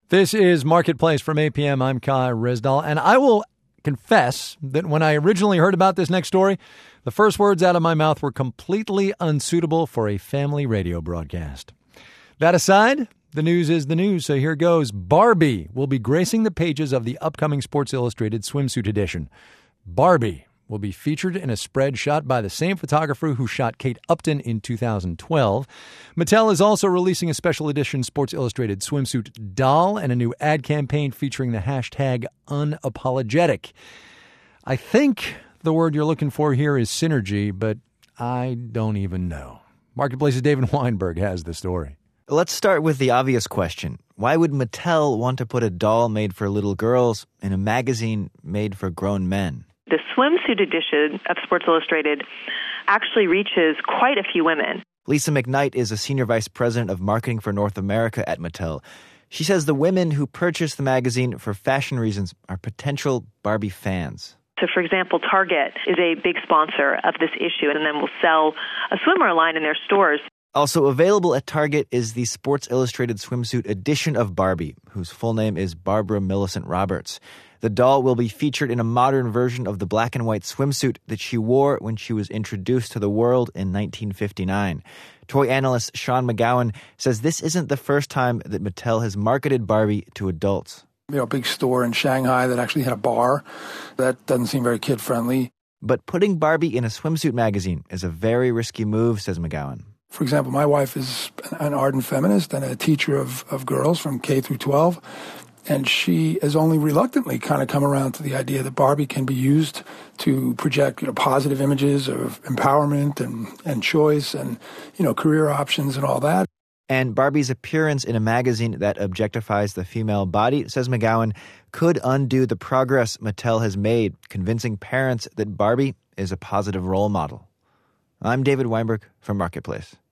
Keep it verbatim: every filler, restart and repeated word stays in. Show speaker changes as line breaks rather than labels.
This is Marketplace from A P M. I'm Kai Ryssdal, and I will confess that when I originally heard about this next story, the first words out of my mouth were completely unsuitable for a family radio broadcast. That aside, the news is the news, so here goes. Barbie will be gracing the pages of the upcoming Sports Illustrated swimsuit edition. Barbie will be featured in a spread shot by the same photographer who shot Kate Upton in two thousand twelve. Mattel is also releasing a special edition Sports Illustrated swimsuit doll and a new ad campaign featuring the hashtag unapologetic. I think the word you're looking for here is synergy, but I don't even know. Marketplace's David Weinberg has the story.
Let's start with the obvious question. Why would Mattel want to put a doll made for little girls in a magazine made for grown men?
The swimsuit edition of Sports Illustrated actually reaches quite a few women.
Lisa McKnight is a senior vice president of marketing for North America at Mattel. She says the women who purchase the magazine for fashion reasons are potential Barbie fans.
So, for example, Target is a big sponsor of this issue and then will sell a swimwear line in their stores.
Also available at Target is the Sports Illustrated swimsuit edition of Barbie, whose full name is Barbara Millicent Roberts. The doll will be featured in a modern version of the black and white swimsuit that she wore when she was introduced to the world in nineteen fifty-nine. Toy analyst Sean McGowan says this isn't the first time that Mattel has marketed Barbie to adults.
You know, a big store in Shanghai that actually had a bar. That doesn't seem very kid-friendly.
But putting Barbie in a swimsuit magazine is a very risky move, says McGowan.
For example, my wife is an ardent feminist and a teacher of, of girls from K through twelve. And she has only reluctantly kind of come around to the idea that Barbie can be used to project, you know, positive images of empowerment and, and choice and, you know, career options and all that.
And Barbie's appearance in a magazine that objectifies the female body, says McGowan, could undo the progress Mattel has made convincing parents that Barbie is a positive role model. I'm David Weinberg from Marketplace.